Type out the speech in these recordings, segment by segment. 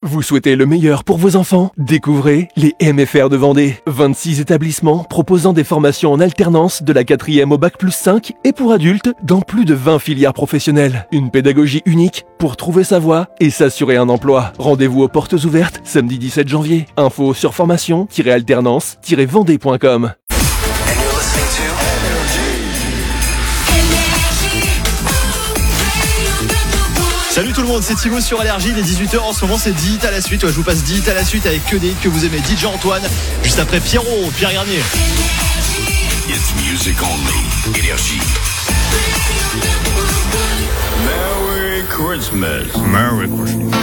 Vous souhaitez le meilleur pour vos enfants? Découvrez les MFR de Vendée. 26 établissements proposant des formations en alternance de la 4e au Bac+5 et pour adultes dans plus de 20 filières professionnelles. Une pédagogie unique pour trouver sa voie et s'assurer un emploi. Rendez-vous aux portes ouvertes samedi 17 janvier. Info sur formation-alternance-vendée.com. Salut tout le monde, c'est Thibaut sur Allergie, il est 18h en ce moment, c'est 10 hits à la suite. Ouais, je vous passe 10 hits à la suite avec que des hits que vous aimez. DJ Antoine, juste après Pierre Garnier. It's music only. Énergie. Merry Christmas. Merry Christmas.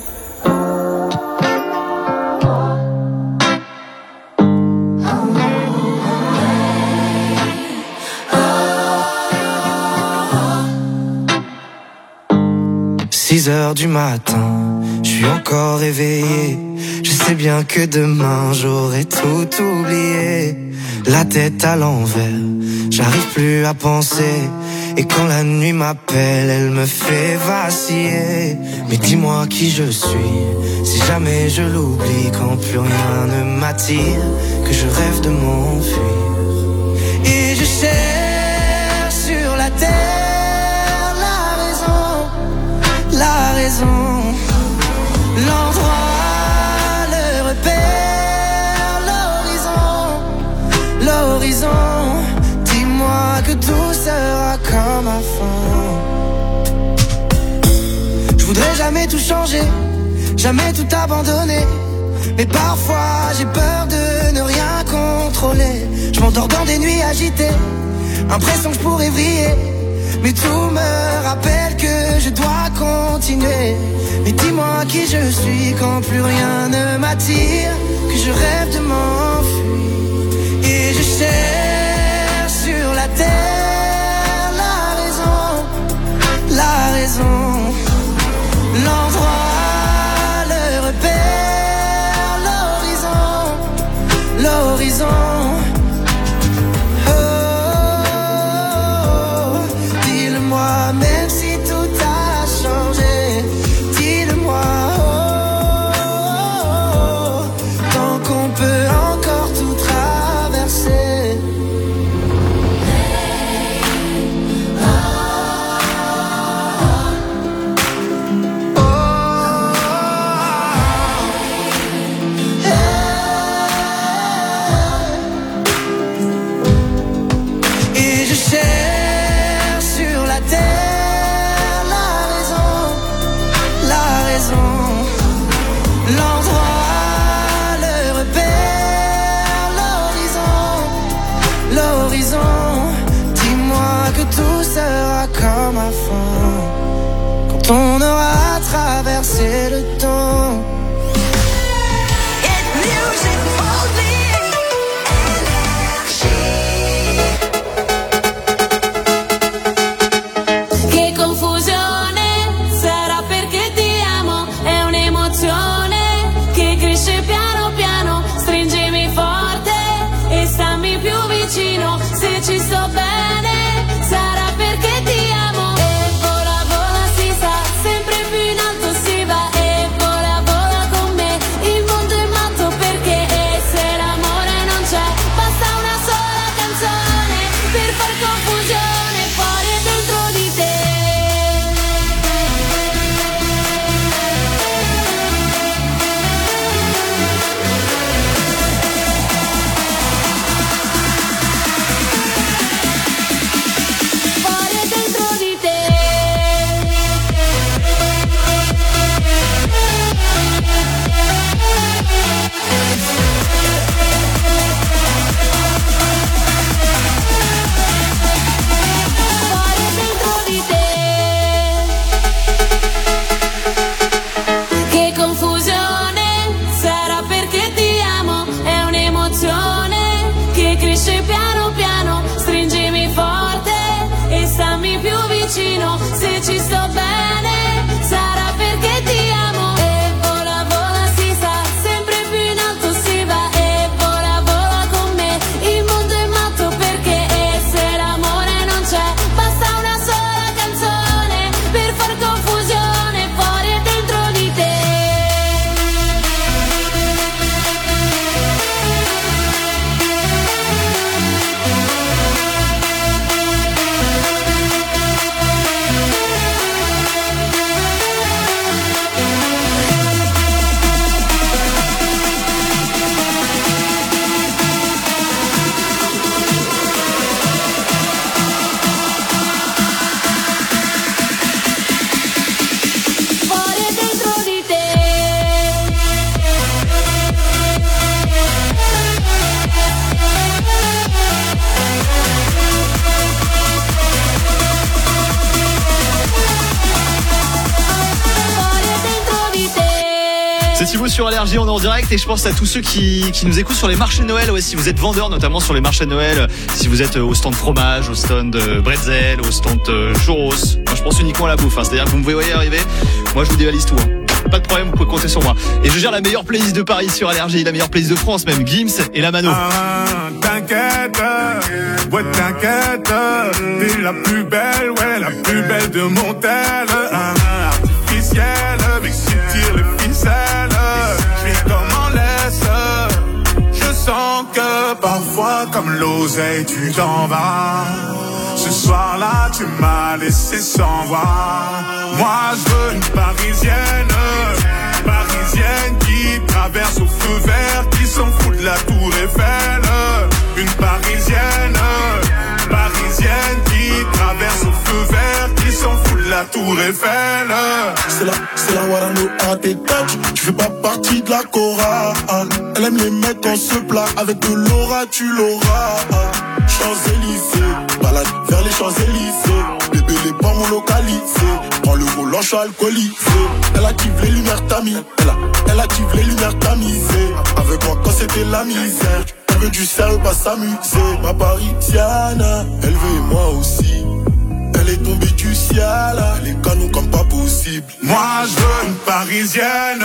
Six heures du matin, je suis encore réveillé. Je sais bien que demain j'aurai tout oublié. La tête à l'envers, j'arrive plus à penser. Et quand la nuit m'appelle, elle me fait vaciller. Mais dis-moi qui je suis, si jamais je l'oublie. Quand plus rien ne m'attire, que je rêve de m'enfuir. Et je cherche sur la terre la raison, l'endroit, le repère, l'horizon. Dis-moi que tout sera comme avant. Je voudrais jamais tout changer, jamais tout abandonner. Mais parfois j'ai peur de ne rien contrôler. Je m'endors dans des nuits agitées, impression que je pourrais vriller. Mais tout me rappelle que je dois continuer. Mais dis-moi qui je suis quand plus rien ne m'attire, que je rêve de m'enfuir. Et je cherche sur la terre la raison, l'endroit, le repère, l'horizon. Même si tout a changé, dis-le-moi, tant qu'on peut encore tout traverser. Et je cherche sur la terre la raison, l'endroit, le repère, l'horizon. Dis-moi que tout sera comme avant, quand on aura traversé le temps. Se ci sto bene sarà perché ti amo. E vola vola si sa, sempre più in alto si va. E C'est Thibaut sur Allergie, on est en direct et je pense à tous ceux qui nous écoutent sur les marchés de Noël. Ouais, si vous êtes vendeur, notamment sur les marchés de Noël, si vous êtes au stand fromage, au stand bretzel, au stand churros. Moi, je pense uniquement à la bouffe. C'est-à-dire que vous me voyez arriver, moi je vous dévalise tout. Pas de problème, vous pouvez compter sur moi. Et je gère la meilleure playlist de Paris sur Allergie, la meilleure playlist de France même, Gims et la Mano. T'inquiète, ouais t'inquiète, t'es la plus belle de mon tel. Artificielle, mais si tire les ficelles, j'suis comme en laisse. Je sens que parfois comme l'oseille tu t'en vas. Ce soir-là tu m'as laissé sans voix. Moi je veux une parisienne qui traverse au feu vert, qui s'en fout de la tour Eiffel. Une parisienne qui traverse au feu vert, qui s'en fout de la tour Eiffel. C'est la Warano à tes touch. Tu fais pas partie de la chorale. Elle aime les mecs en se plat. Avec de l'aura tu l'auras. Champs-Élysées, balade vers les Champs-Élysées. Bébé les bancs localisés. Prends le volant, je suis alcoolisé. Elle active les lumières tamis. Elle active les lumières tamisées. Avec moi quand c'était la misère. Elle veut du sérieux, pas s'amuser. Ma parisienne, elle veut et moi aussi. Elle est tombée du ciel, elle est canon comme pas possible. Moi je veux une parisienne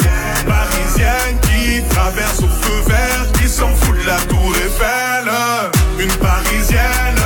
qui traverse au feu vert, qui s'en fout de la tour Eiffel. Une parisienne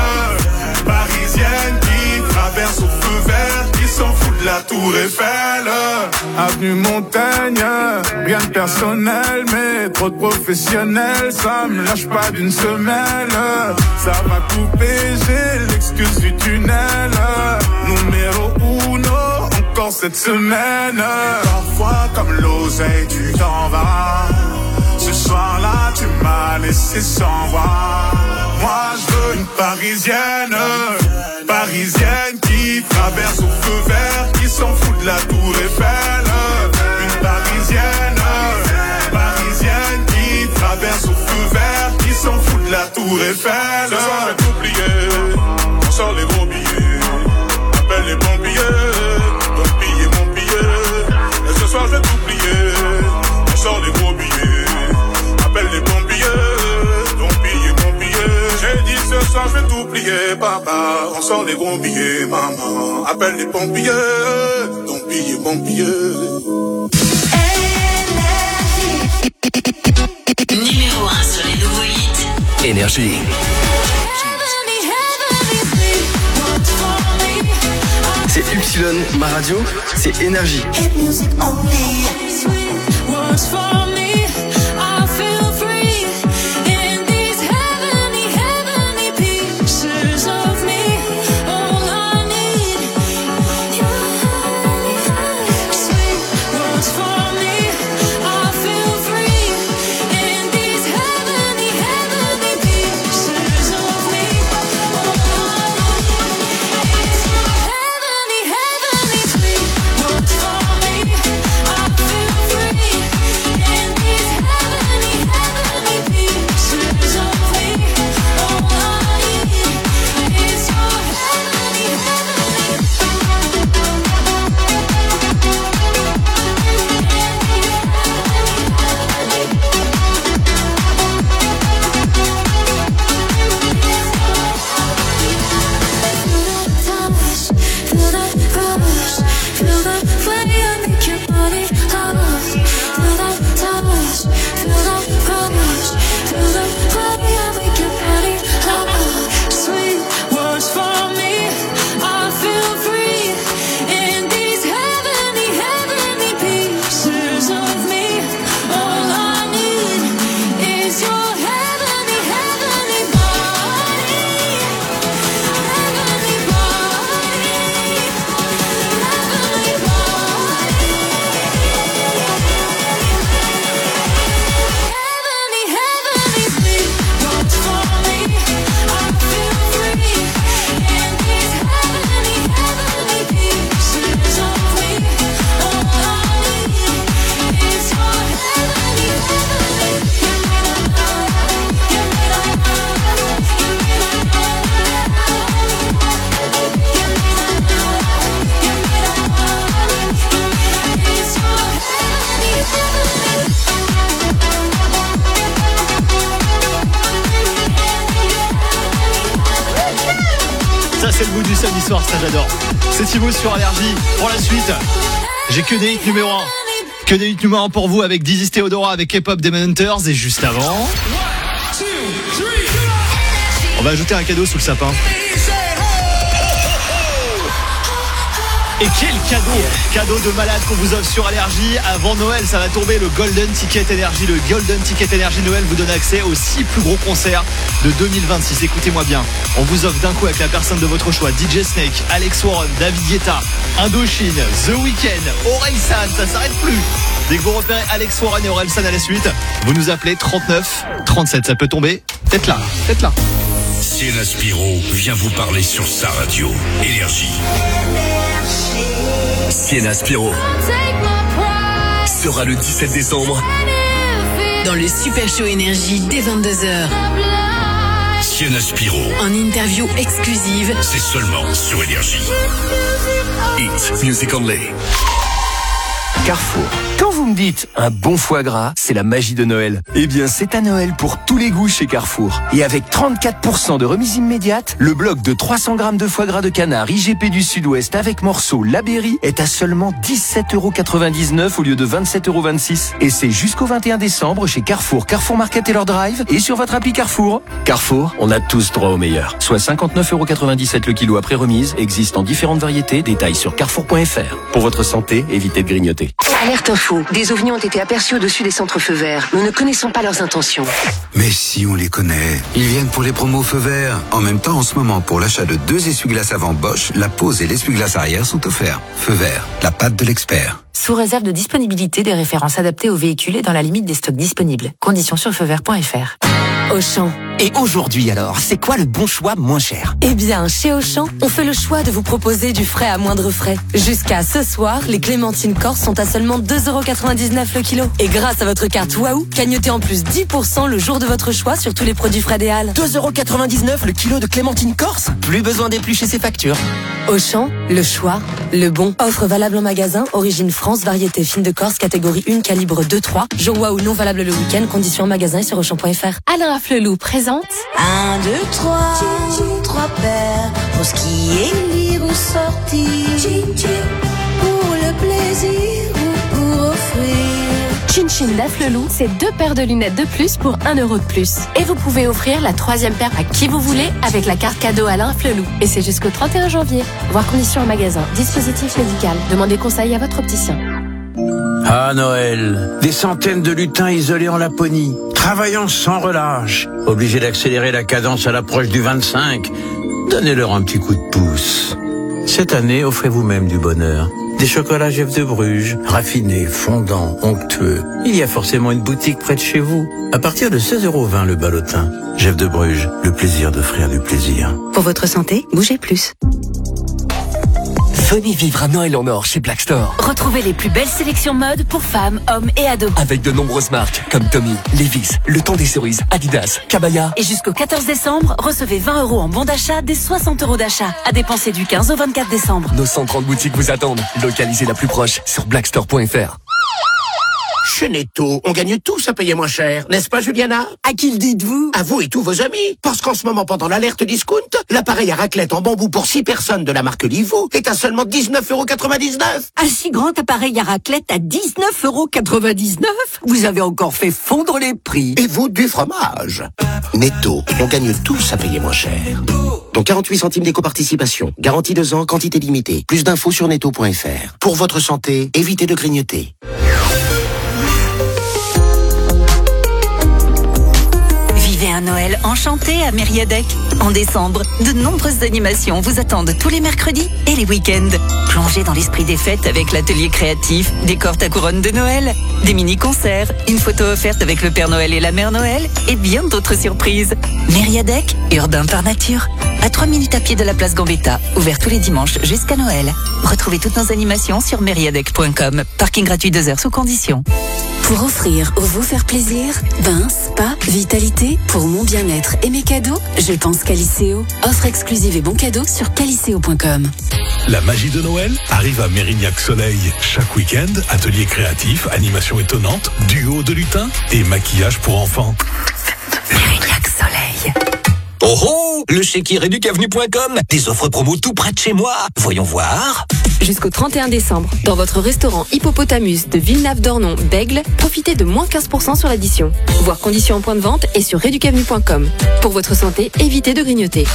qui traverse au feu vert, qui s'en fout de la tour Eiffel. Avenue Montaigne, rien de personnel, mais trop de professionnels, ça me lâche pas d'une semelle. Ça va couper, j'ai l'excuse du tunnel. Numéro uno, encore cette semaine. Parfois comme l'oseille tu t'en vas. Ce soir-là tu m'as laissé sans voix. Moi je veux une parisienne qui traverse au feu vert, qui s'en fout de la tour Eiffel. Une parisienne qui traverse au feu vert, qui s'en fout de la tour Eiffel. Ce soir je vais t'oublier, on sort les gros billets. Appelle les pompiers, donc piller mon billet. Et ce soir je vais t'oublier, on sort les gros billets. Appelle les pompiers, donc piller mon billet. J'ai dit ce soir je vais t'oublier, papa. On sort les gros billets, maman. Appelle les pompiers, donc piller mon billet. Numéro 1 sur les nouveaux hits. Énergie. C'est Ypsilon, ma radio, c'est Énergie. I feel c'est le bout du samedi soir, ça j'adore. C'est Thibaut sur Allergie. Pour la suite, j'ai que des hits numéro 1. Que des hits numéro 1 pour vous avec Dizzy Theodora, avec K-pop Demon Hunters. Et juste avant, on va ajouter un cadeau sous le sapin. Et quel cadeau de malade qu'on vous offre sur Allergie. Avant Noël, ça va tomber, le Golden Ticket Energy. Le Golden Ticket Energy Noël vous donne accès aux 6 plus gros concerts de 2026. Écoutez-moi bien, on vous offre d'un coup avec la personne de votre choix DJ Snake, Alex Warren, David Guetta, Indochine, The Weeknd, Orelsan, ça s'arrête plus. Dès que vous repérez Alex Warren et Orelsan à la suite, vous nous appelez 39 37, ça peut tomber. Peut-être là. Sienna Spiro vient vous parler sur sa radio. Énergie. Sienna Spiro sera le 17 décembre Dans le Super Show Énergie dès 22h. Sienna Spiro. En interview exclusive. C'est seulement sur Énergie. It's Music Only. Carrefour. Quand vous me dites un bon foie gras, c'est la magie de Noël. Eh bien, c'est à Noël pour tous les goûts chez Carrefour. Et avec 34% de remise immédiate, le bloc de 300 grammes de foie gras de canard IGP du Sud-Ouest avec morceaux La Berry est à seulement 17,99€ au lieu de 27,26€. Et c'est jusqu'au 21 décembre chez Carrefour, Carrefour Market et leur drive et sur votre appli Carrefour. Carrefour, on a tous droit au meilleur. Soit 59,97€ le kilo après remise, existe en différentes variétés. Détails sur carrefour.fr. Pour votre santé, évitez de grignoter. Alerte info. Des ovnis ont été aperçus au-dessus des centres feux verts. Nous ne connaissons pas leurs intentions. Mais si, on les connaît. Ils viennent pour les promos feux verts. En même temps, en ce moment, pour l'achat de 2 essuie-glaces avant Bosch, la pose et l'essuie-glace arrière sont offerts. Feu vert, la patte de l'expert. Sous réserve de disponibilité des références adaptées aux véhicules et dans la limite des stocks disponibles. Conditions sur feuvert.fr. Auchan. Et aujourd'hui alors, c'est quoi le bon choix moins cher? Eh bien, chez Auchan, on fait le choix de vous proposer du frais à moindre frais. Jusqu'à ce soir, les clémentines corse sont à seulement 2,99€ le kilo. Et grâce à votre carte Waouh, cagnotez en plus 10% le jour de votre choix sur tous les produits frais des Halles. 2,99€ le kilo de clémentine corse? Plus besoin d'éplucher ses factures. Auchan, le choix, le bon. Offre valable en magasin, origine France, variété fine de Corse, catégorie 1, calibre 2-3. Jour Waouh non valable le week-end, conditions en magasin et sur Auchan.fr. Alain Afflelou présente 1, 2, 3, 3 paires pour ce qui est lire ou sortir, pour le plaisir ou pour offrir. Chin Chin d'Afflelou, c'est 2 paires de lunettes de plus pour 1€ de plus. Et vous pouvez offrir la 3e paire à qui vous voulez avec la carte cadeau Alain Afflelou. Et c'est jusqu'au 31 janvier. Voir conditions en magasin. Dispositif médical. Demandez conseil à votre opticien. Ah Noël, des centaines de lutins isolés en Laponie, travaillant sans relâche, obligés d'accélérer la cadence à l'approche du 25. Donnez-leur un petit coup de pouce. Cette année, offrez vous-même du bonheur. Des chocolats Jeff de Bruges, raffinés, fondants, onctueux. Il y a forcément une boutique près de chez vous. À partir de 16,20€ le ballotin. Jeff de Bruges, le plaisir d'offrir du plaisir. Pour votre santé, bougez plus. Venez vivre un Noël en or chez Black Store. Retrouvez les plus belles sélections mode pour femmes, hommes et ados. Avec de nombreuses marques comme Tommy, Levi's, Le Temps des Cerises, Adidas, Cabaya. Et jusqu'au 14 décembre, recevez 20€ en bon d'achat des 60€ d'achat. À dépenser du 15 au 24 décembre. Nos 130 boutiques vous attendent. Localisez la plus proche sur blackstore.fr. Chez Netto, on gagne tous à payer moins cher, n'est-ce pas Juliana? À qui le dites-vous? À vous et tous vos amis. Parce qu'en ce moment, pendant l'alerte discount, l'appareil à raclette en bambou pour 6 personnes de la marque Livou est à seulement 19,99€. Un si grand appareil à raclette à 19,99€? Vous avez encore fait fondre les prix. Et vous, du fromage. Netto, on gagne tous à payer moins cher. Donc 48 centimes d'éco-participation. Garantie 2 ans, quantité limitée. Plus d'infos sur netto.fr. Pour votre santé, évitez de grignoter. Vivez un Noël enchanté à Mériadec. En décembre, de nombreuses animations vous attendent tous les mercredis et les week-ends. Plongez dans l'esprit des fêtes avec l'atelier créatif, décore ta couronne de Noël, des mini-concerts, une photo offerte avec le Père Noël et la Mère Noël et bien d'autres surprises. Mériadec, urbain par nature. À 3 minutes à pied de la place Gambetta, ouvert tous les dimanches jusqu'à Noël. Retrouvez toutes nos animations sur mériadec.com. Parking gratuit 2 heures sous condition. Pour offrir ou vous faire plaisir, bain, spa, vitalité, pour mon bien-être et mes cadeaux, je pense Caliceo. Offre exclusive et bons cadeaux sur caliceo.com. La magie de Noël arrive à Mérignac Soleil. Chaque week-end, atelier créatif, animation étonnante, duo de lutins et maquillage pour enfants. Mérignac Soleil. Oh oh, le chéquier Reducavenue.com, des offres promo tout près de chez moi. Voyons voir. Jusqu'au 31 décembre, dans votre restaurant Hippopotamus de Villeneuve-d'Ornon-Bègle, profitez de moins 15% sur l'addition. Voir conditions en point de vente et sur Reducavenue.com. Pour votre santé, évitez de grignoter.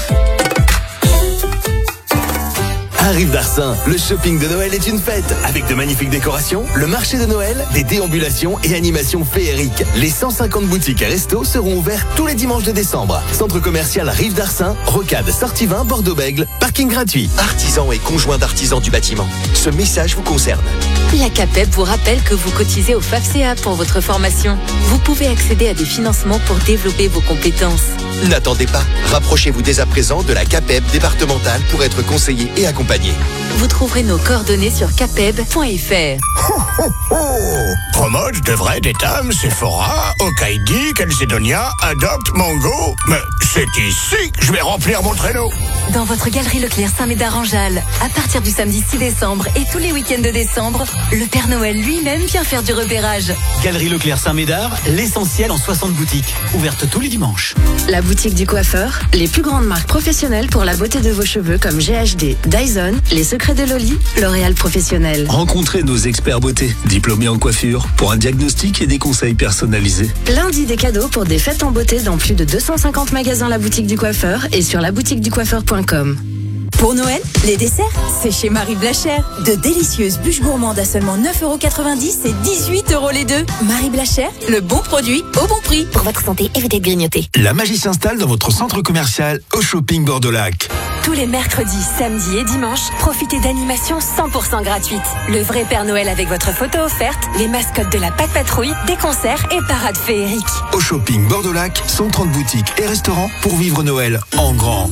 Arrive Darsin, le shopping de Noël est une fête, avec de magnifiques décorations, le marché de Noël, des déambulations et animations féeriques. Les 150 boutiques et restos seront ouverts tous les dimanches de décembre. Centre commercial Rive d'Arsin, Rocade, Sortivin, Bordeaux-Bègle, parking gratuit. Artisans et conjoints d'artisans du bâtiment, ce message vous concerne. La CAPEB vous rappelle que vous cotisez au FAFCEA pour votre formation. Vous pouvez accéder à des financements pour développer vos compétences. N'attendez pas, rapprochez-vous dès à présent de la CAPEB départementale pour être conseillé et accompagné. Vous trouverez nos coordonnées sur capeb.fr. Promote, De Vrais, Détam, Sephora, Okaidi, Calcedonia, Adopt, Mango. Mais c'est ici que je vais remplir mon traîneau. Dans votre galerie Leclerc Saint-Médard-en-Jalles, à partir du samedi 6 décembre et tous les week-ends de décembre, le Père Noël lui-même vient faire du repérage. Galerie Leclerc Saint-Médard, l'essentiel en 60 boutiques, ouverte tous les dimanches. La boutique du coiffeur, les plus grandes marques professionnelles pour la beauté de vos cheveux comme GHD, Dyson, Les Secrets de Loli, L'Oréal Professionnel. Rencontrez nos experts beauté, diplômés en coiffure, pour un diagnostic et des conseils personnalisés. Lundi, des cadeaux pour des fêtes en beauté dans plus de 250 magasins La Boutique du Coiffeur et sur laboutiqueducoiffeur.com. Pour Noël, les desserts, c'est chez Marie Blachère. De délicieuses bûches gourmandes à seulement 9,90€ et 18€ les deux. Marie Blachère, le bon produit au bon prix. Pour votre santé, évitez de grignoter. La magie s'installe dans votre centre commercial au Shopping Bordeaux-Lac. Tous les mercredis, samedis et dimanches, profitez d'animations 100% gratuites. Le vrai Père Noël avec votre photo offerte, les mascottes de la Patte Patrouille, des concerts et parades féeriques. Au Shopping Bordeaux-Lac, 130 boutiques et restaurants pour vivre Noël en grand.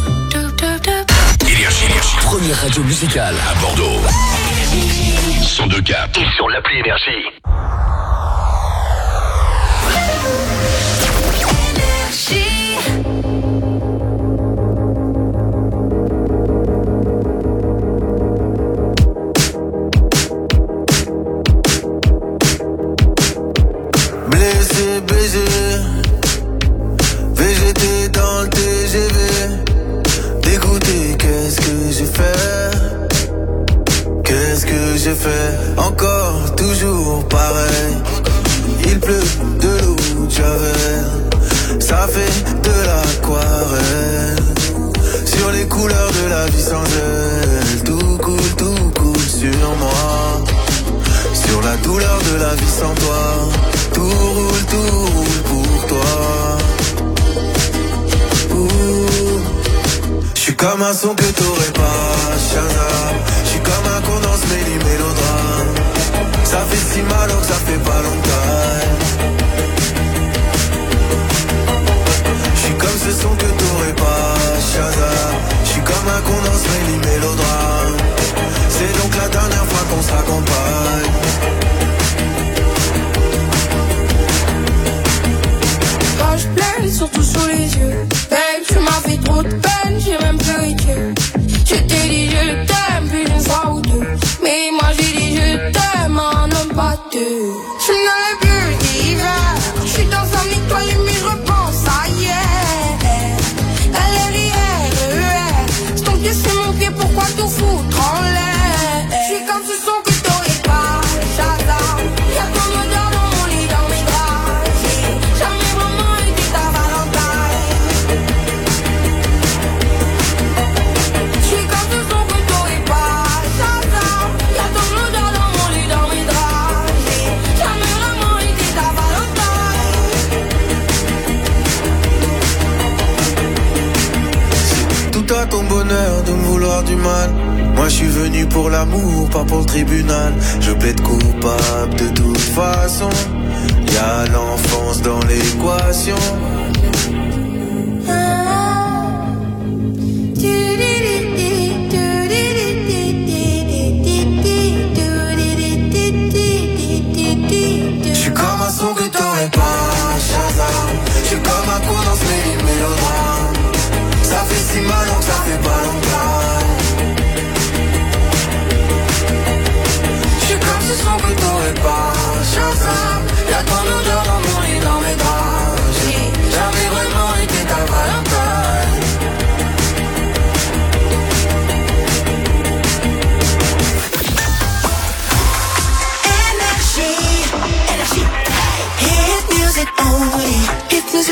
Énergie. Première radio musicale À Bordeaux. 102.4 et sur l'appli Énergie. Blessé, baisé, VGT dans le TGV. Dégoûté, qu'est-ce que j'ai fait? Qu'est-ce que j'ai fait? Encore, toujours pareil. Il pleut de l'eau de Javel. Ça fait de l'aquarelle. Sur les couleurs de la vie sans elle. Tout coule sur moi. Sur la douleur de la vie sans toi. Tout roule pour toi. J'suis comme un son que t'aurais pas, Shazam. J'suis comme un condensé mélodrame. Ça fait si mal donc ça fait pas longtemps. J'suis comme ce son que t'aurais pas, Shazam. J'suis comme un condensé mélodrame. C'est donc la dernière fois qu'on s'accompagne. Quand je pleure, surtout sous les yeux. Babe, tu m'as fait trop de peine, j'ai même pleuré que. Je t'ai dit je t'aime plus d'une fois ou deux. Mais moi j'ai dit je t'aime, un homme pas deux. Je suis dans les bulles d'hiver. Je suis dans un étoile mais je repense à hier. LRIR, c'est ton pied c'est mon pied, pourquoi tout foutre en l'air? Je suis comme ce son que t'aurais pas, Shazam. Y'a ton odeur dans mon lit, dans mes draps. J'ai jamais vraiment été ta Valentine. Je suis comme ce son que t'aurais pas, Shazam. Y'a ton odeur dans mon lit, dans mes draps. J'ai jamais vraiment été ta Valentine. Tout à ton bonheur de me vouloir du mal. Moi je suis venu pour l'amour, pas pour le tribunal. Je plaide coupable de toute façon. Y'a l'enfance dans l'équation. J'suis comme un son que t'aurais pas, Shazam. J'suis comme un coup dans ce mélodrame. Ça fait si mal donc ça fait pas longtemps. J'suis comme ce son que t'aurais pas, Shazam. Y'a ton odeur dans mon lit, dans mes draps. J'ai jamais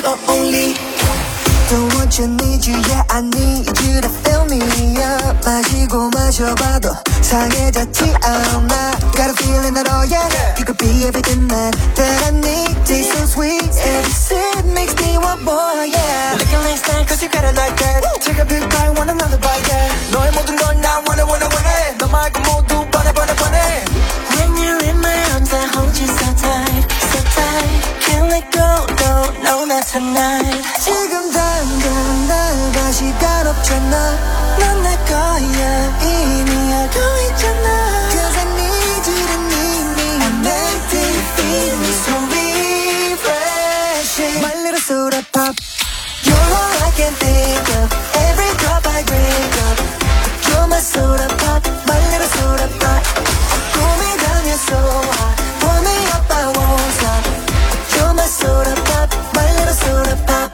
only. Don't want you, need you, yeah I need you to fill me up. 마시고 마셔봐도 상해졌지 않아. Got a feeling that oh yeah, you could be everything that I need. Taste so sweet, every sip makes me want more, yeah. Looking like style cause you got it like that. Take a big bite, want another bite, yeah. 너의 모든 건 나 wanna 너 말고 모두 번해 When you're in my arms I hold you so tight, so tight. Can't let go, no, not tonight. 지금 당장 나가 시간 없잖아. 넌 내 거야 이미 알고 있잖아. Cause I need you to need me and make me feel me so refreshing. My little soda pop, you're all I can think of. Every drop I drink up, you're my soda pop, my little soda pop. Pull me down, you're so hot. Pull me up, I won't stop. You're my soda pop, my little soda pop.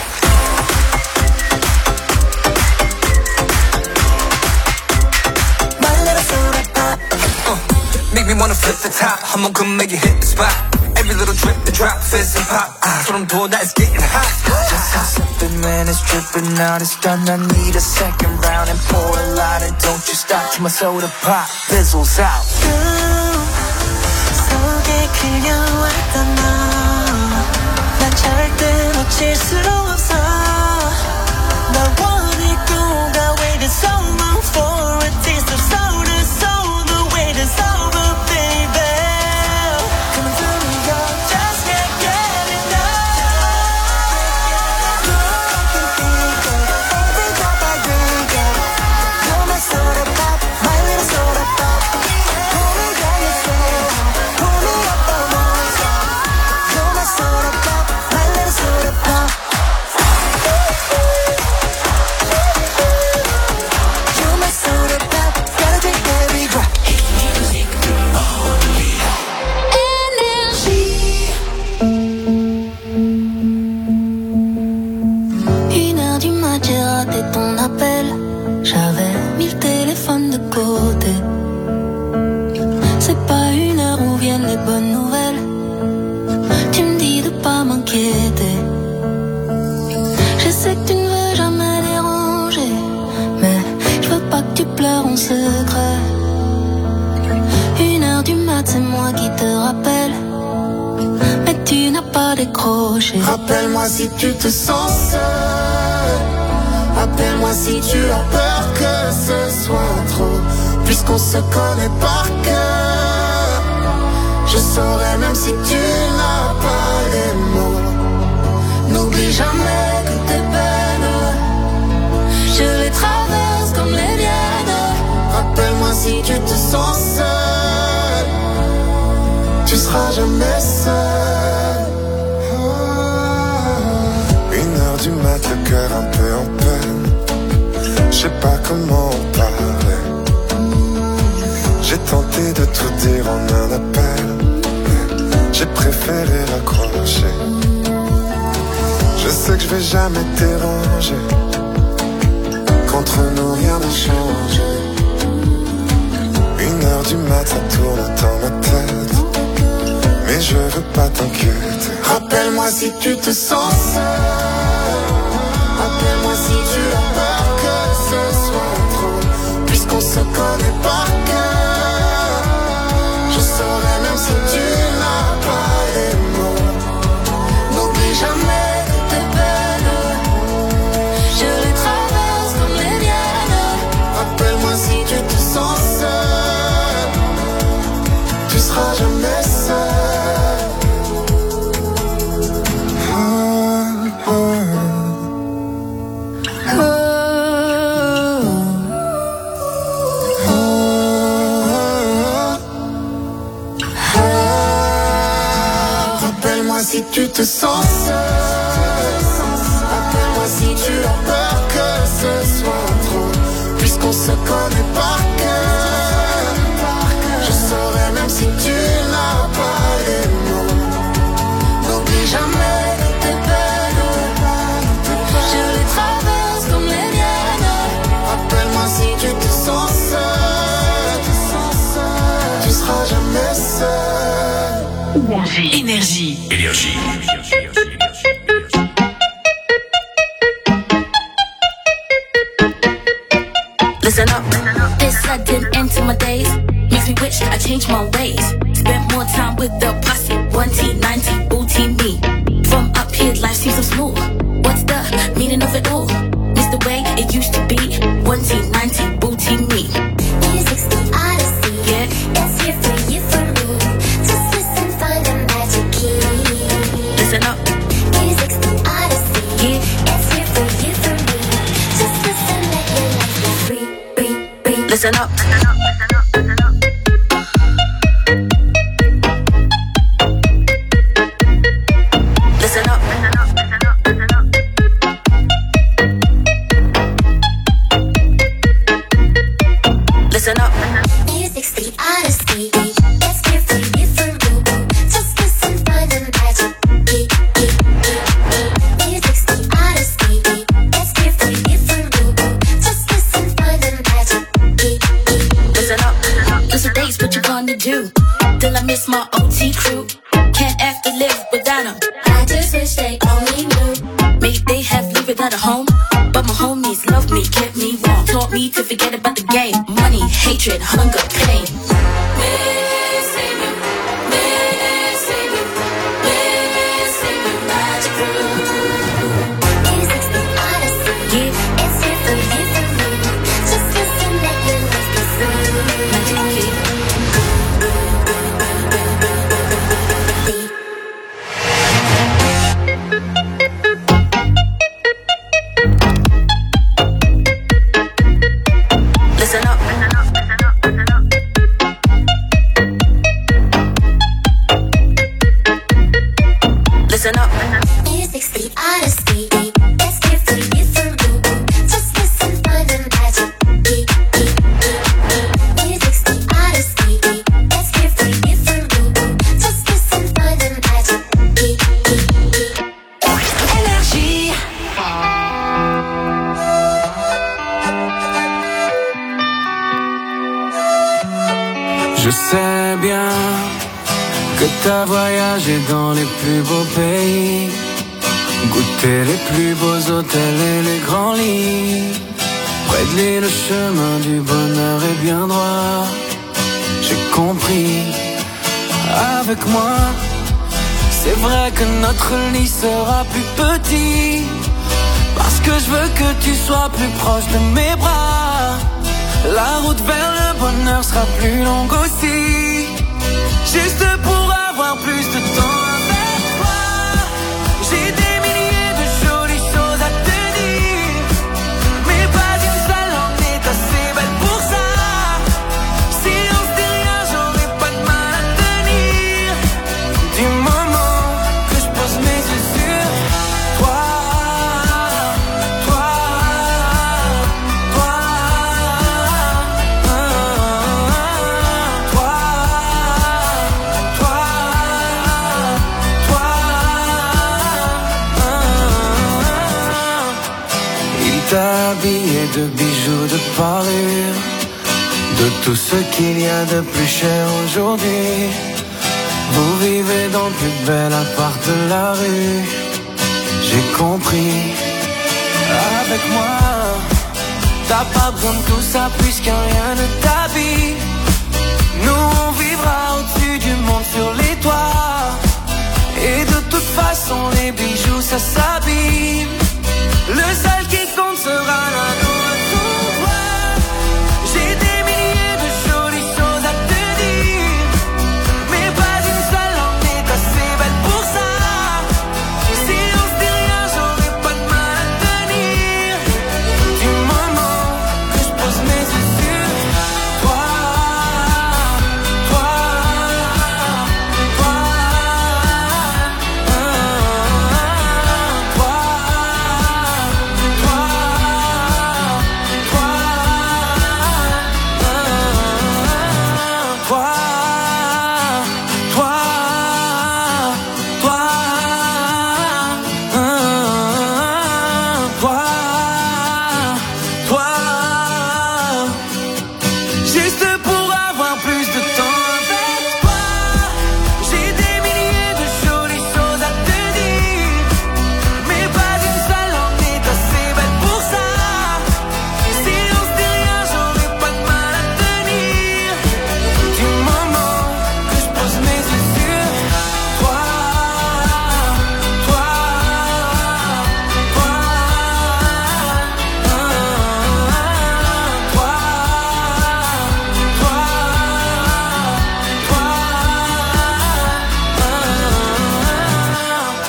My little soda pop. Make me wanna flip the top. 한번 come make it hit the spot. Every little drip, the drop, fizz and pop. 소름 돋아, it's getting hot. Just a sipping, man, it's dripping out. It's done, I need a second round and pour a lot. And don't you stop till my soda pop fizzles out. 속에 그려왔던 너, 난 절대 놓칠 수 없어. 널 원했고 I waited so long for a taste of soda, so the wait is over, baby. Coming through me, girl, just can't get enough. You're all I can think of, every drop I drink up. You're my soda pop, my little soda pop. Pull me down, you're so hot. Pull me up, I won't stop. You're my soda pop, my little soda pop. You're my soda pop, gotta take every drop. Une heure du mat, j'ai raté ton appel. J'avais mis le téléphone de côté. C'est pas une heure où viennent les bonnes nouvelles. Tu me dis de pas m'inquiéter. Je sais que tu ne veux jamais déranger, mais je veux pas que tu pleures en secret. Une heure du mat, c'est moi qui te rappelle, mais tu n'as pas décroché. Rappelle-moi si tu te sens seul. Appelle-moi si tu as peur que ce soit trop. Puisqu'on se connaît par cœur, je saurais même si tu n'as pas les mots. N'oublie jamais que tes peines, je les traverse comme les miennes. Rappelle-moi si tu te sens seul, tu seras jamais seul. Une heure du mat, le cœur un peu en peine. Je sais pas comment en parler. J'ai tenté de tout dire en un appel, j'ai préféré raccrocher. Je sais que je vais jamais te déranger, qu'entre nous rien n'a changé. Une heure du mat, ça tourne dans ma tête, mais je veux pas t'inquiéter. Rappelle-moi si tu te sens seul. Appelle-moi si tu as peur que ce soit trop. Puisqu'on se connaît par cœur, je saurais même si tu n'as pas les mots. N'oublie jamais que tes peines, je les traverse comme les miennes. Rappelle-moi si tu te sens seul, tu seras jamais seul. Rappelle-moi si tu te sens seul. Appelle-moi si tu as peur que ce soit trop. Puisqu'on se connaît par cœur, je saurais même si tu n'as pas les mots. N'oublie jamais que tes peines, je les traverse comme les miennes. Rappelle-moi si tu te sens seul, tu seras jamais seul. Énergie. Énergie. my days. Makes me wish I changed my ways. Spent more time with the posse. 1T90 booty me. From up here, life seems so smooth. What's the meaning of it all? It's the way it used to be. 1T90 booty me. Music's the odyssey. Yeah, it's here for you, for me. Just listen, find the magic key. Listen up. Music's the odyssey. Yeah, it's here for you, for me. Just listen, let your life be free, free, free. Listen up. Listen up. Listen up. Music's the odyssey. It's here for you, for me. Just listen, find the magic key. Music's the odyssey. It's here for you, for me. Just listen, find the magic key. Listen up. Listen days, what you gonna do? Till I miss my OT crew. Can't have to live without them. I just wish they only knew. Maybe they have lived without a home, but my homies loved me, kept me warm, taught me to forget about the game. Money, hatred, hunger, pain. Missing you, missing you, missing you, magic room. Music's the odyssey. Yeah, it's here for you, for me. Just listen, let your life be free. magic key. Listen up. Listen up. Music's the odyssey. It's here for you, for me. Just listen, find the magic key. Music's the odyssey. It's here for you, for me. Just listen, find the magic key. Énergie. Je sais bien que t'as voyagé dans les plus beaux pays, goûté les plus beaux hôtels et les grands lits. Près de lui, le chemin du bonheur est bien droit. J'ai compris. Avec moi, c'est vrai que notre lit sera plus petit, parce que je veux que tu sois plus proche de mes bras. La route vers le bonheur sera plus longue aussi, juste pour avoir plus de temps avec toi. J'ai des milliers de jolies choses à te dire, mais pas une seule en est assez belle pour ça. Si on se dit rien, j'aurai pas de mal à tenir. Du moment que je pose mes yeux sur toi, toi, toi, il t'a habillé de bijoux, de parures, de tout ce qu'il y a de plus cher aujourd'hui. Vous vivez dans le plus bel appart de la rue. J'ai compris. Avec moi, t'as pas besoin de tout ça puisqu'un rien ne t'habille. Nous on vivra au-dessus du monde sur les toits, et de toute façon les bijoux ça s'abîme. Le seul qui compte sera l'anneau à ton doigt. J'ai des milliers de jolies choses à te dire, mais pas une seule en est assez belle pour ça. Si on se dit rien, j'aurai pas de mal à tenir. Du moment que je pose mes yeux sur toi, toi, toi, toi, toi.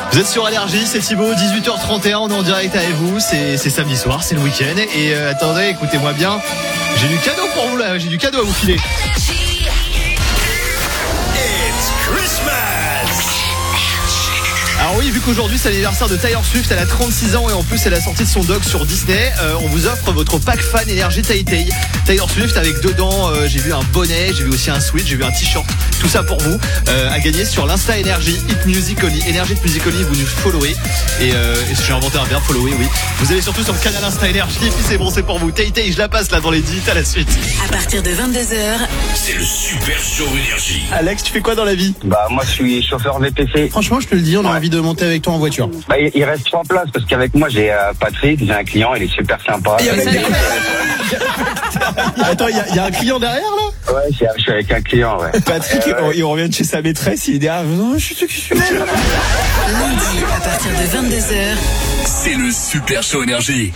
Vous êtes sur Énergie, c'est Thibaut, 18h31, on est en direct avec vous, c'est samedi soir, c'est le week-end. Et attendez, écoutez-moi bien, j'ai du cadeau pour vous là, j'ai du cadeau à vous filer. It's Christmas. Alors oui, vu qu'aujourd'hui c'est l'anniversaire de Taylor Swift, elle a 36 ans et en plus elle a sorti de son doc sur Disney, on vous offre votre pack fan énergie Tay. Taylor Swift avec dedans, j'ai vu un bonnet, j'ai vu aussi un sweat, j'ai vu un t-shirt, tout ça pour vous, à gagner sur l'Insta Énergie, Hit Musically, Énergie de Musically, vous nous followez, et j'ai inventé un verbe, follower, oui. Vous allez surtout sur le canal Insta Énergie, et puis c'est bon, c'est pour vous. Tay, je la passe là dans les 10, à la suite. À partir de 22h, c'est le Super Show Énergie. Alex, tu fais quoi dans la vie? Bah moi je suis chauffeur VTC. Franchement, je te le dis, on a envie de monter avec toi en voiture. Bah il reste 3 places parce qu'avec moi j'ai Patrick, j'ai un client, il est super sympa. Attends, il y a un client derrière là? Ouais, je suis avec un client, ouais. Patrick, il revient de chez sa maîtresse, il est derrière. Non, je suis lundi à partir de 22h, c'est le Super Show Énergie.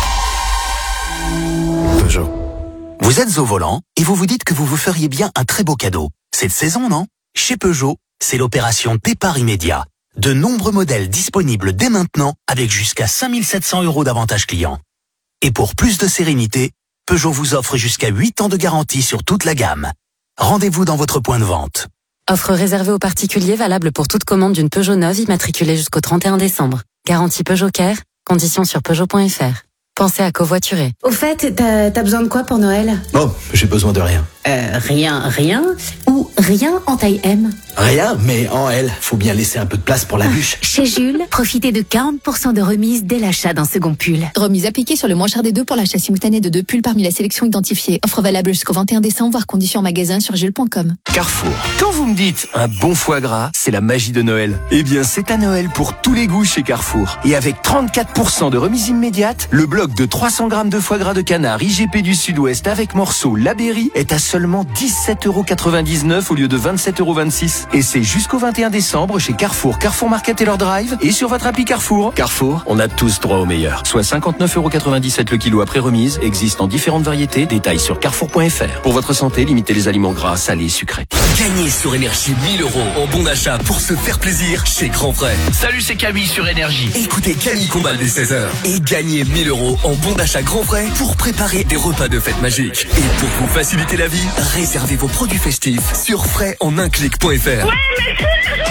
Peugeot. Vous êtes au volant et vous vous dites que vous vous feriez bien un très beau cadeau. C'est de saison, non? Chez Peugeot, c'est l'opération départ immédiat. De nombreux modèles disponibles dès maintenant avec jusqu'à 5 700 € d'avantages clients. Et pour plus de sérénité, Peugeot vous offre jusqu'à 8 ans de garantie sur toute la gamme. Rendez-vous dans votre point de vente. Offre réservée aux particuliers valable pour toute commande d'une Peugeot neuve immatriculée jusqu'au 31 décembre. Garantie Peugeot Care, conditions sur Peugeot.fr. Pensez à covoiturer. Au fait, t'as besoin de quoi pour Noël? Oh, j'ai besoin de rien. Rien ou rien en taille M? Rien, mais en L. Faut bien laisser un peu de place pour la bûche. Chez Jules, profitez de 40% de remise dès l'achat d'un second pull. Remise appliquée sur le moins cher des deux pour l'achat simultané de 2 pulls parmi la sélection identifiée. Offre valable jusqu'au 21 décembre, voire conditions en magasin sur jules.com. Carrefour. Quand vous me dites un bon foie gras, c'est la magie de Noël. Eh bien, c'est à Noël pour tous les goûts chez Carrefour. Et avec 34% de remise immédiate, le bloc de 300 grammes de foie gras de canard IGP du Sud-Ouest avec morceaux La Berry est à seulement 17,99 € au lieu de 27,26 €. Et c'est jusqu'au 21 décembre chez Carrefour, Carrefour Market et leur drive et sur votre appli Carrefour. Carrefour, on a tous droit au meilleur. Soit 59,97 € le kilo après remise, existe en différentes variétés. Détails sur carrefour.fr. Pour votre santé, limitez les aliments gras, salés, sucrés. Gagnez sur Énergie 1 000 € en bon d'achat pour se faire plaisir chez Grand Frais. Salut, c'est Camille sur Énergie. Écoutez Camille Combal dès 16h et gagnez 1 000 € en bon d'achat Grand Frais pour préparer des repas de fête magiques. Et pour vous faciliter la vie, réservez vos produits festifs sur fraisenenclic.fr. Ouais, mais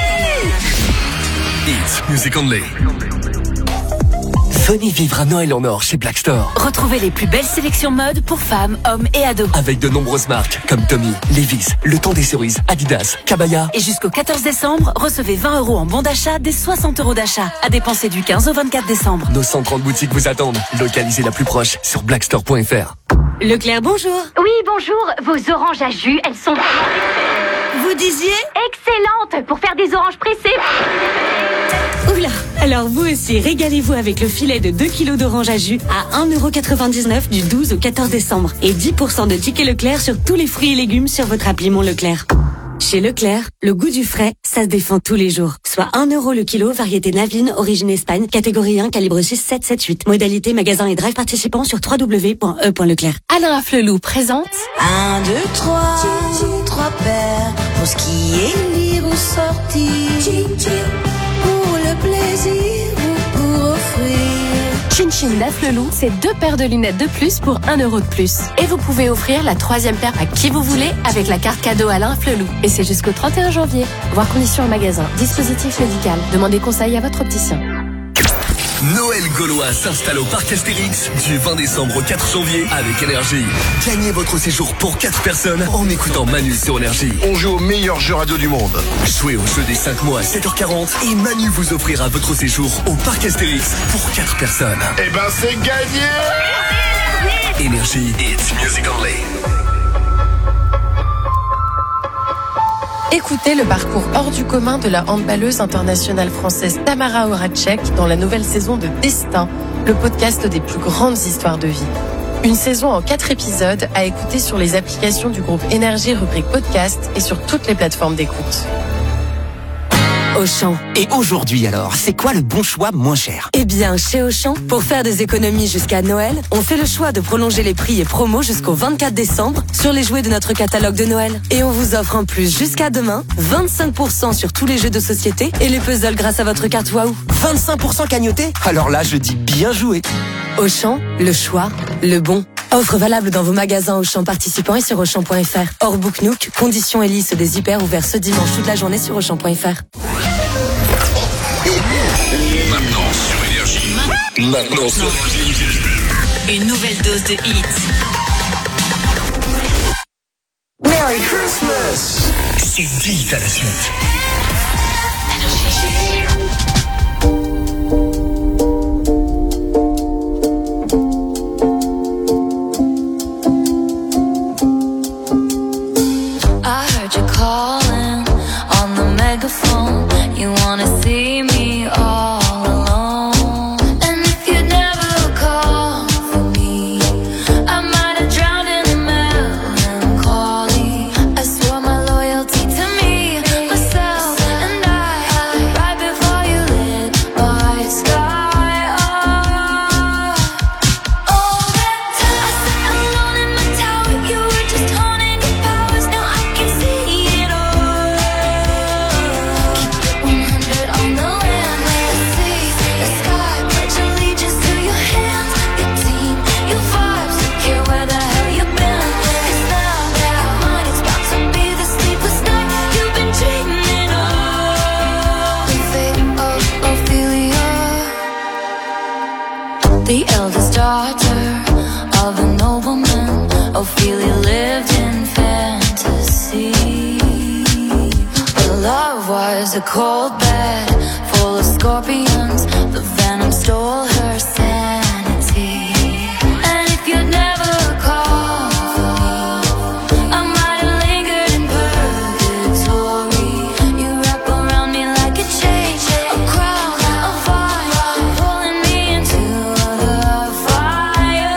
It's Music Only. Venez vivre un Noël en or chez Black Store. Retrouvez les plus belles sélections mode pour femmes, hommes et ados. Avec de nombreuses marques comme Tommy, Levi's, Le Temps des Cerises, Adidas, Cabaya. Et jusqu'au 14 décembre, recevez 20 € en bon d'achat des 60 € d'achat. À dépenser du 15 au 24 décembre. Nos 130 boutiques vous attendent. Localisez la plus proche sur blackstore.fr. Leclerc, bonjour. Oui, bonjour. Vos oranges à jus, elles sont vraiment... Vous disiez? Excellentes pour faire des oranges pressées. Oula. Alors vous aussi, régalez-vous avec le filet de 2 kg d'orange à jus à 1,99 € du 12 au 14 décembre. Et 10% de tickets Leclerc sur tous les fruits et légumes sur votre appli Mon Leclerc. Chez Leclerc, le goût du frais, ça se défend tous les jours. Soit 1 € le kilo, variété Navine, origine Espagne, catégorie 1, calibre 6, 7, 7, 8. Modalité magasin et drive participants sur www.e.leclerc. Alain Afflelou présente 1, 2, 3 paires pour skier, lire ou sortir. Pour le plaisir ou pour offrir. Chin Chin d'Afflelou, c'est 2 paires de lunettes de plus pour 1 € de plus. Et vous pouvez offrir la 3e paire à qui vous voulez avec la carte cadeau Alain Afflelou. Et c'est jusqu'au 31 janvier. Voir conditions en magasin. Dispositif médical. Demandez conseil à votre opticien. Noël gaulois s'installe au parc Astérix du 20 décembre au 4 janvier avec Énergie. Gagnez votre séjour pour 4 personnes en écoutant Manu sur Énergie. On joue au meilleur jeu radio du monde. Jouez au jeu des 5 mois à 7h40 et Manu vous offrira votre séjour au parc Astérix pour 4 personnes. Eh ben c'est gagné. Énergie, it's music only. Écoutez le parcours hors du commun de la handballeuse internationale française Tamara Horacek dans la nouvelle saison de Destin, le podcast des plus grandes histoires de vie. Une saison en 4 épisodes à écouter sur les applications du groupe Énergie rubrique podcast et sur toutes les plateformes d'écoute. Auchan. Et aujourd'hui alors, c'est quoi le bon choix moins cher? Eh bien, chez Auchan, pour faire des économies jusqu'à Noël, on fait le choix de prolonger les prix et promos jusqu'au 24 décembre sur les jouets de notre catalogue de Noël. Et on vous offre en plus jusqu'à demain 25% sur tous les jeux de société et les puzzles grâce à votre carte Waouh. 25% cagnoté? Alors là, je dis bien joué. Auchan, le choix, le bon. Offre valable dans vos magasins Auchan participants et sur Auchan.fr. Hors Book Nook, conditions et liste des hyper ouverts ce dimanche toute la journée sur Auchan.fr. Maintenant sur Énergie. Maintenant sur Une nouvelle dose de hits. Merry Christmas. C'est 10 à la suite. I heard you calling on the megaphone. You wanna see me all alone. And if you'd never call for me, I might have drowned in melancholy. I swore my loyalty to me, myself, and I right before you lit my sky up. All that time I sat alone in my tower, you were just honing your powers. Now I can see it all. Keep it 100 on the land, let's see the sky. Pledge allegiance to your hands, your team, your vibes. Don't care where the hell you've been. 'Cause now that mine is about to be the sleepless night you've been dreaming of. The fate of Ophelia, the eldest daughter of a nobleman. Ophelia lived in fantasy. Her love was a cold bed full of scorpions. The venom stole her sanity. And if you'd never called for me, I might have lingered in purgatory. You wrap around me like a chain, a crown, a fire, pulling me into the fire.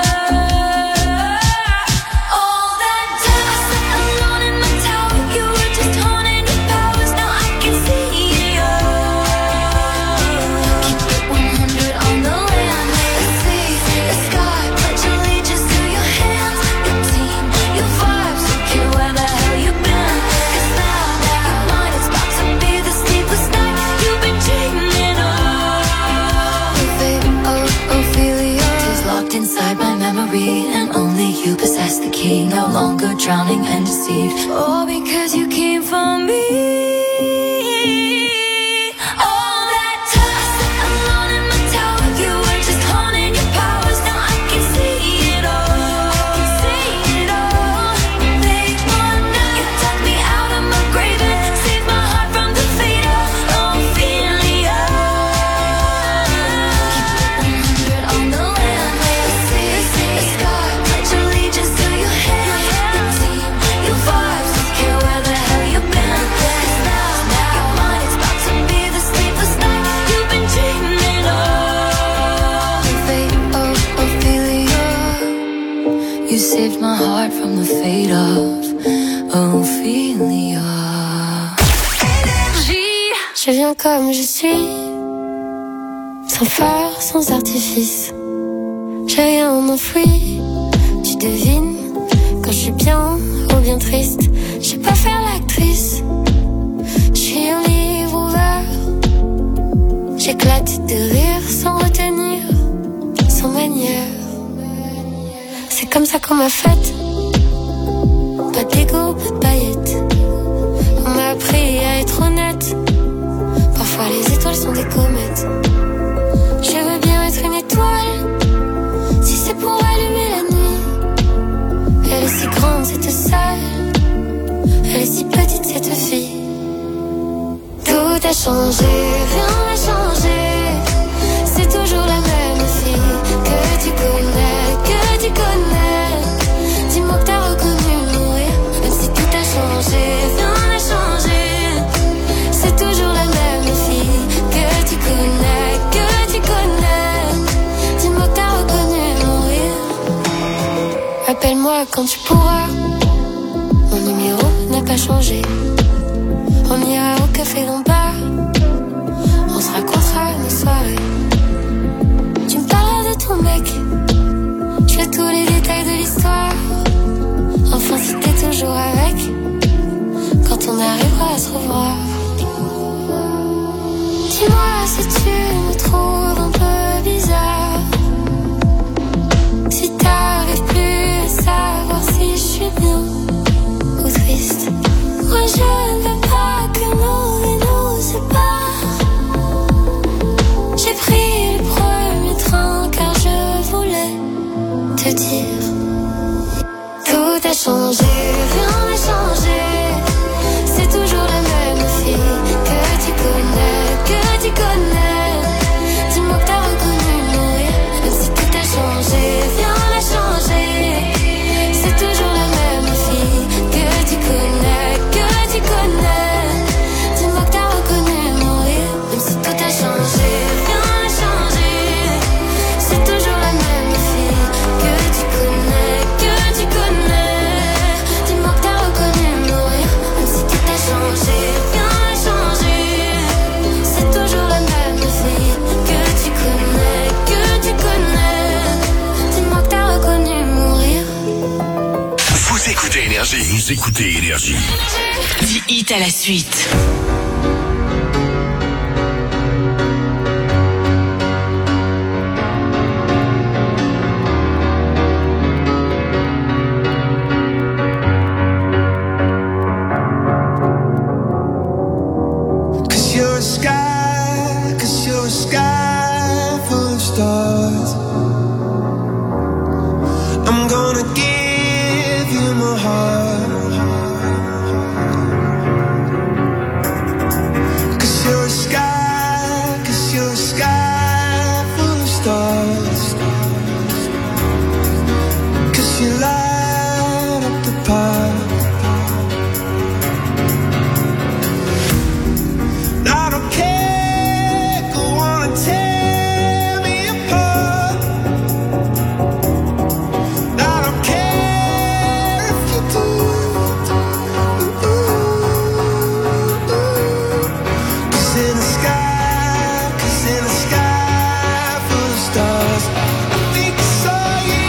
All that time I sat alone in my tower, you were just honing your powers. Now I can see it all. Keep it 100 on the land, let's see the sky. Pledge allegiance to your hands, your team, your vibes. Don't care where the hell you've been. 'Cause now that mine is about to be the sleepless night you've been dreaming of. The fate of Ophelia is locked inside my memory, and only you possess the key. No longer drowning and deceived, all because you came for me. All that time I sat alone in my tower, you were just honing your powers. Now I can see it all. See it all. Late one night, you dug me out of my grave and saved my heart from the fate of Ophelia. Keep it 100 on the land, let's see the sky. Pledge allegiance to your hands, your team, your vibes. Don't care where the hell you've been. 'Cause now mine is about to be the sleepless night you've been dreaming of. The fate of Ophelia, you saved my heart from the fate of Ophelia. Je viens comme je suis, sans phare, sans artifice. J'ai rien enfoui, tu devines quand je suis bien ou bien triste. Je sais pas faire l'actrice, je suis un livre ouvert. J'éclate de rire sans retenir, sans manière. C'est comme ça qu'on m'a faite, pas d'ego, pas de paillettes. On m'a appris à être honnête. Parfois les étoiles sont des comètes. Je veux bien être une étoile, si c'est pour allumer la nuit. Elle est si grande cette salle, elle est si petite cette fille. Tout a changé, rien n'a changé. C'est toujours la même fille que tu connais, que tu connais. Dis-moi que t'as reconnu mon rire, même si tout a changé, rien n'a changé. C'est toujours la même fille que tu connais, que tu connais. Dis-moi que t'as reconnu mon rire. Appelle-moi quand tu pourras, mon numéro n'a pas changé. On ira au café d'en bas, Dis-moi si tu me trouves un peu bizarre. Si t'arrives plus à savoir si je suis bien ou triste. Moi je ne veux pas que nos vies nous séparent. J'ai pris le premier train car je voulais te dire. Tout a changé, rien n'a changé. C'est toujours la même fille que tu connais. Dis-moi que t'as reconnu mon rire. Même si tout a changé, rien n'a changé. C'est toujours la même fille que tu connais. Dis-moi que t'as reconnu mon rire. Même si tout a changé, rien n'a changé. C'est toujours la même fille que tu connais. Dis-moi que t'as reconnu mon rire. Même si tout a changé, rien n'a changé. C'est toujours la même fille que tu connais. Dis-moi que t'as reconnu mon rire. Vous écoutez Énergie. Vous écoutez Énergie. 10 hits à la suite. Cause you're a sky full of stars. I'm gonna give you my heart. Cause you're a sky full of stars. Cause you light up the path. I don't care, go on and tear me apart. I don't care if you do. Cause in the sky full of stars, I think I saw you.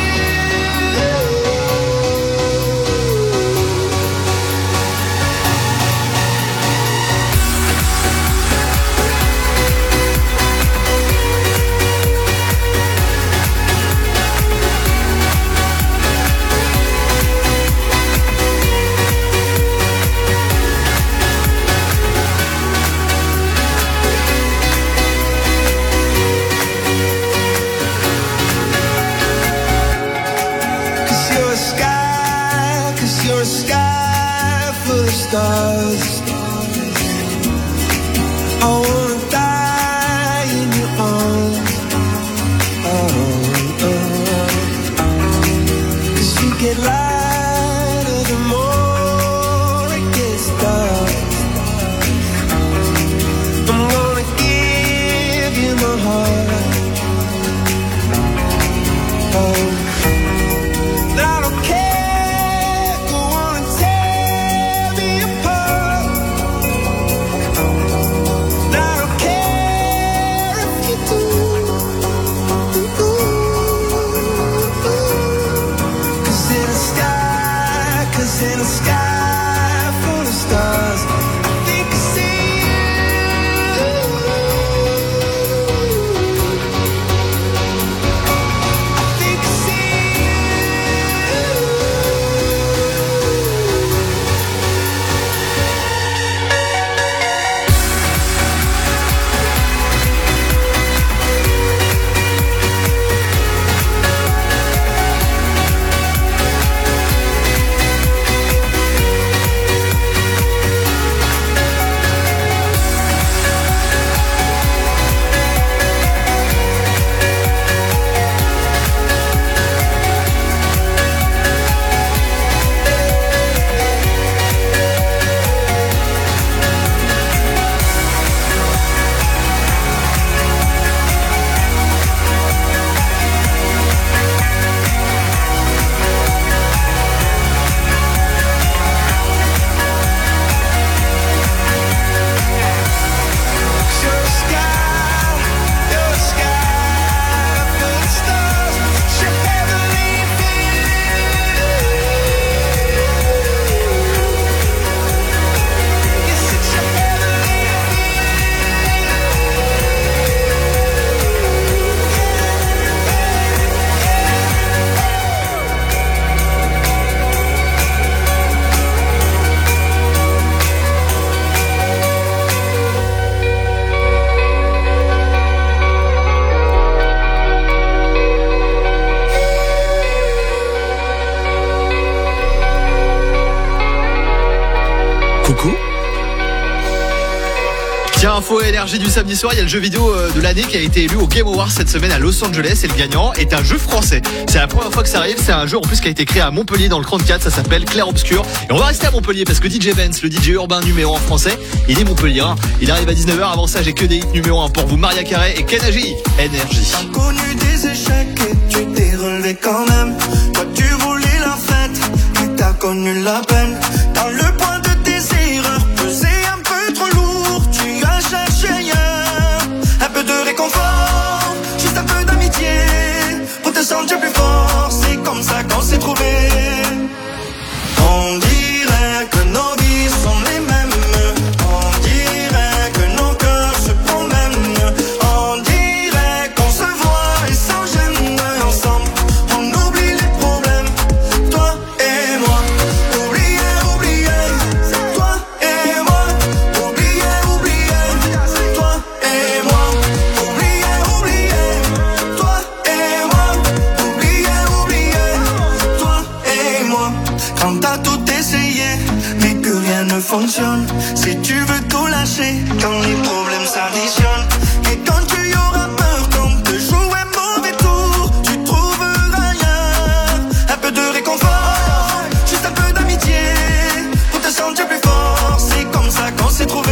info et énergie du samedi soir, il y a le jeu vidéo de l'année qui a été élu au Game Awards cette semaine à Los Angeles et le gagnant est un jeu français. C'est la première fois que ça arrive, c'est un jeu en plus qui a été créé à Montpellier dans le 34, ça s'appelle Clair Obscur. Et on va rester à Montpellier parce que DJ Benz, le DJ urbain numéro 1 français, il est Montpellier. Il arrive à 19h, avant ça j'ai que des hits numéro 1 pour vous, Maria Carey et Kenaji, Énergie. T'as connu des échecs et tu t'es relevé quand même. Toi tu voulais la fête, mais t'as connu la peine. Dans le poids de tes erreurs, pesé un peu trop lourd, tu as cherché ailleurs. Un peu de réconfort, juste un peu d'amitié, pour te sentir plus fort, c'est comme ça qu'on s'est trouvés. On dirait que nos vies sont les mêmes. On dirait que nos cœurs se promènent. On dirait qu'on se voit et sans gêne ensemble. On oublie les problèmes, toi et moi. Oublier, oublier, toi et moi. Oublier, oublier, toi et moi. Oublier, oublier, toi et moi. Oublier, oublier, toi et moi. Quand t'as tout essayé, mais que rien ne fonctionne, si tu veux tout lâcher, quand les problèmes s'additionnent, et quand tu y auras peur, quand te joue un mauvais tour, tu trouveras ailleurs un peu de réconfort, juste un peu d'amitié, pour te sentir plus fort, c'est comme ça qu'on s'est trouvés.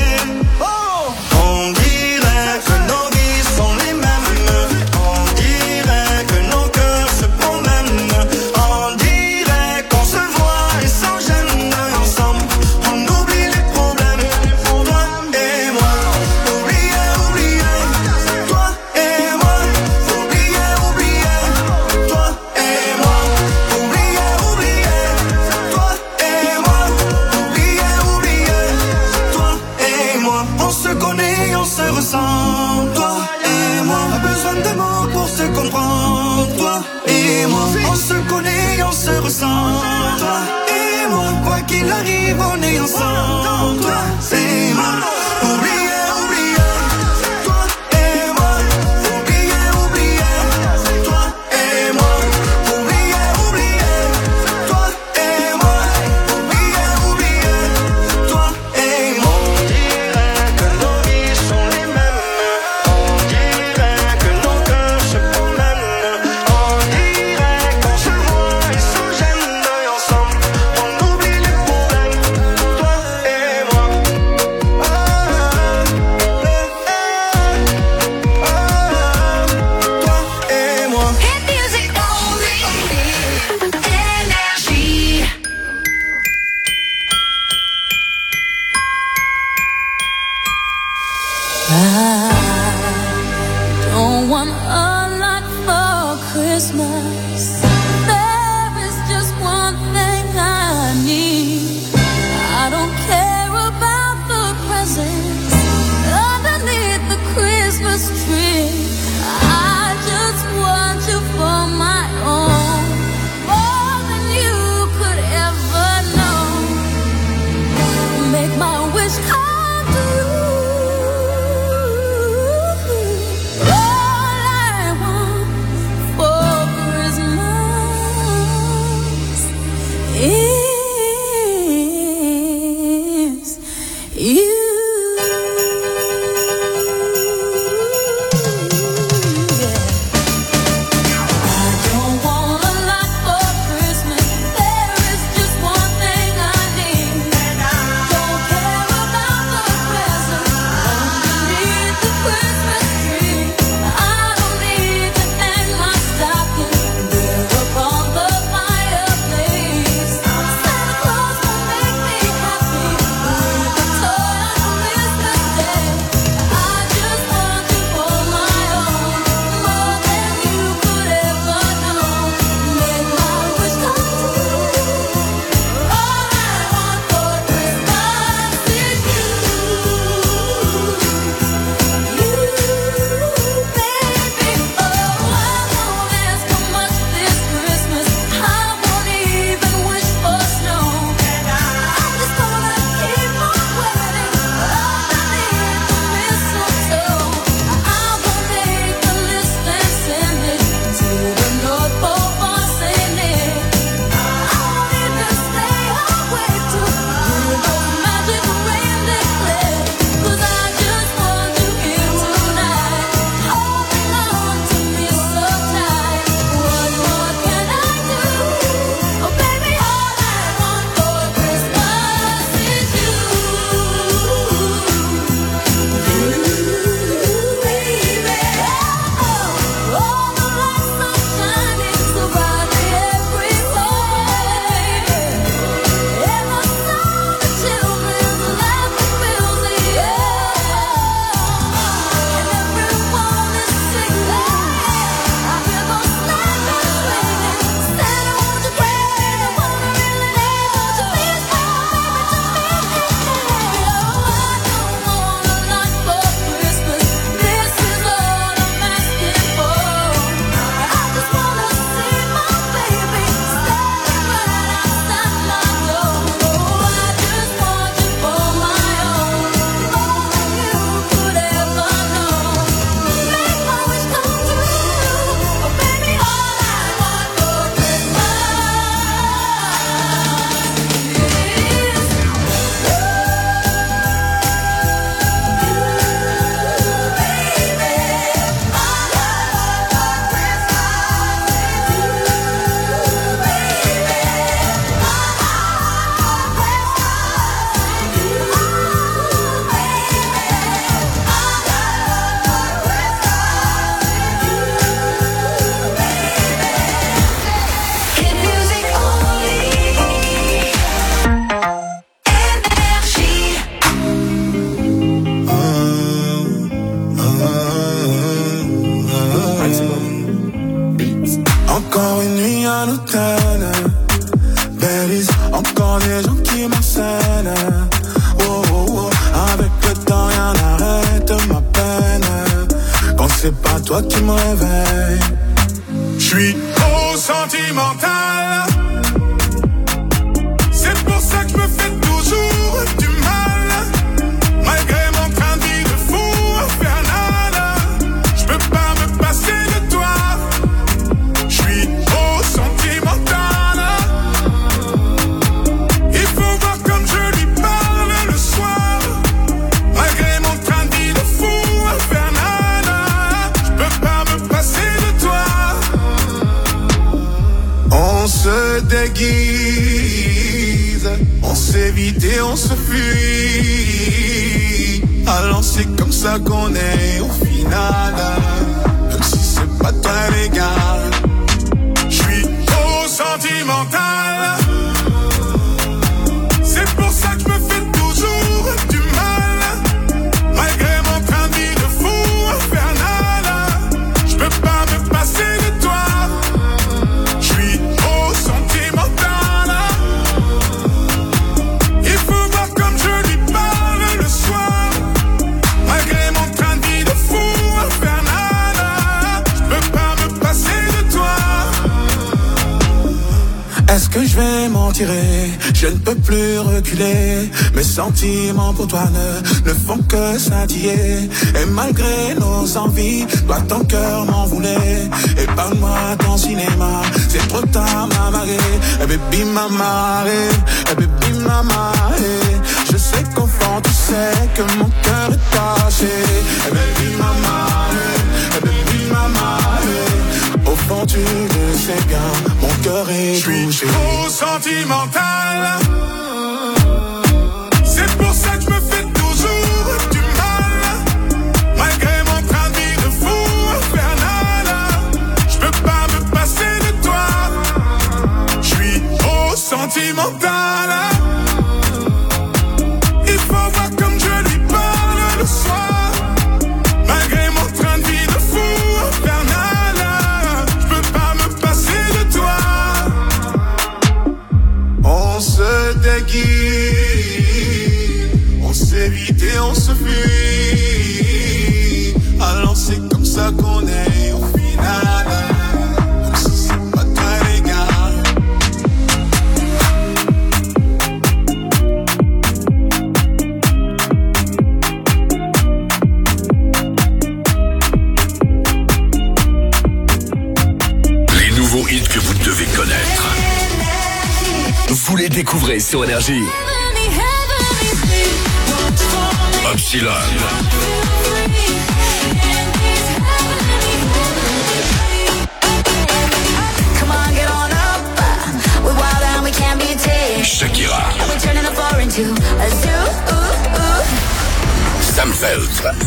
On dirait que nos vies sont les mêmes. On dirait que nos cœurs se promènent. On dirait qu'on se voit et sans gêne ensemble. On oublie les problèmes, toi et moi. Oublier, oublier, toi et moi. Oublier, oublier, toi et moi. Oublier, oublier, toi et moi. Oublier, oublier, toi et moi. On se connaît, on se ressent, toi et moi. Pas besoin de mots pour se comprendre, toi et moi. On se connaît, on se ressent, toi et moi. Quoi qu'il arrive, on est ensemble, toi et moi. Oublier, oublier, toi et moi. Oublier, oublier, toi et moi. Oublier, oublier, toi et moi. Oublier, oublier, toi et moi. On dirait que nos vies sont les mêmes. On dirait que nos cœurs se promènent. On dirait qu'on se voit et sans gêne ensemble. On oublie les problèmes, toi et moi. Toi et moi. Hit music only. Énergie. I don't want a lot for Christmas. There is just one thing I need. I don't care about the presents underneath the Christmas tree. I just want you for my own, more than you could ever know. Make my wish come true. All I want for Christmas Encore une nuit à l'hôtel. Baileys, encore des gens qui m'enseignent. Oh, oh, oh. Avec le temps, rien n'arrête ma peine. Quand c'est pas toi qui me réveille. J'suis trop sentimental. C'est pour ça que je me fais toujours du mal. Malgré mon train de vie de fou infernal, j'peux pas me passer de toi. J'suis trop sentimental. Il faut voir comme je lui parle le soir. Malgré mon train de vie de fou infernal, j'peux pas me passer de toi. On se déguise, on s'évite et on se fuit. Alors c'est comme ça qu'on est au final. Même si c'est pas très légal. J'suis trop sentimental. C'est pour ça que je me fais toujours du mal. Malgré mon train de vie de fou infernal, j'peux pas me passer de toi. J'suis trop sentimental. Il faut voir comme je lui parle le soir. Malgré mon train de vie de fou infernal, j'peux pas me passer de toi. Est-ce que je vais m'en tirer? Je ne peux plus reculer. Mes sentiments pour toi ne font que scintiller. Et malgré nos envies, toi ton cœur m'en voulait. Épargne-moi ton cinéma, c'est trop tard ma marée. Eh baby mama, eh baby mama. Je sais qu'au fond tu sais que mon cœur est taché. Eh baby mama, eh baby mama. Au fond tu le sais bien, mon cœur est touché. J'suis trop sentimental. C'est pour ça que je me fais toujours du mal. Malgré mon train de vie de fou infernal, j'peux pas me passer de toi. J'suis trop sentimental. Il faut voir comme je lui parle le soir. Malgré mon train de vie de fou infernal, j'peux pas me passer de toi. On se déguise, on s'évite et on se fuit. Alors c'est comme ça qu'on est au final. Même si c'est pas très légal. Les nouveaux hits que vous devez connaître. Vous les découvrez sur Énergie. Upsilon. Come on, get on up. We're wild and we can't be tamed. Shakira. And we're turning the floor into a zoo. Sam Feld.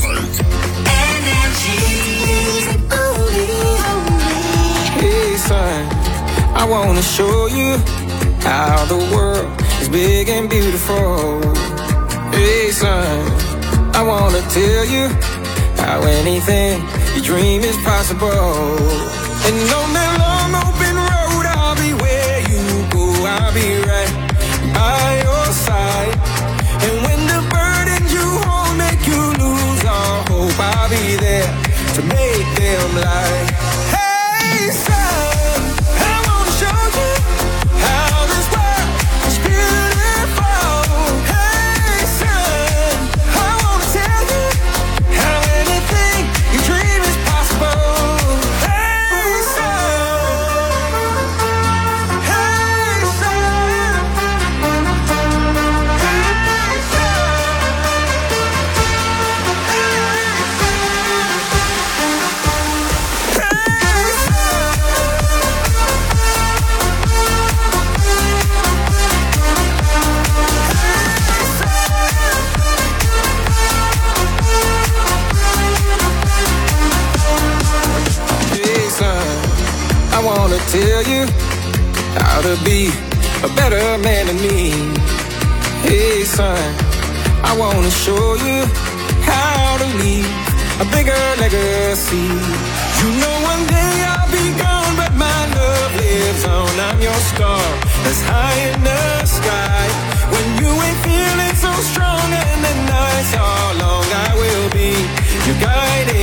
Hey son, I wanna show you how the world is big and beautiful. Hey son, I wanna tell you how anything you dream is possible. And on that long open road, I'll be where you go. I'll be right by your side. And when the burden you hold make you lose all hope, I'll be there to make them like, hey son, I wanna show you how this world is beautiful. Hey son, I wanna tell you how anything you dream is possible. Hey son, hey son, hey son, I wanna tell you how to be a better man than me. Hey son, I wanna show you how to leave a bigger legacy. You know one day I'll be gone, but my love lives on. I'm your star that's high in the sky. When you ain't feeling so strong and the nights are long, I will be your guiding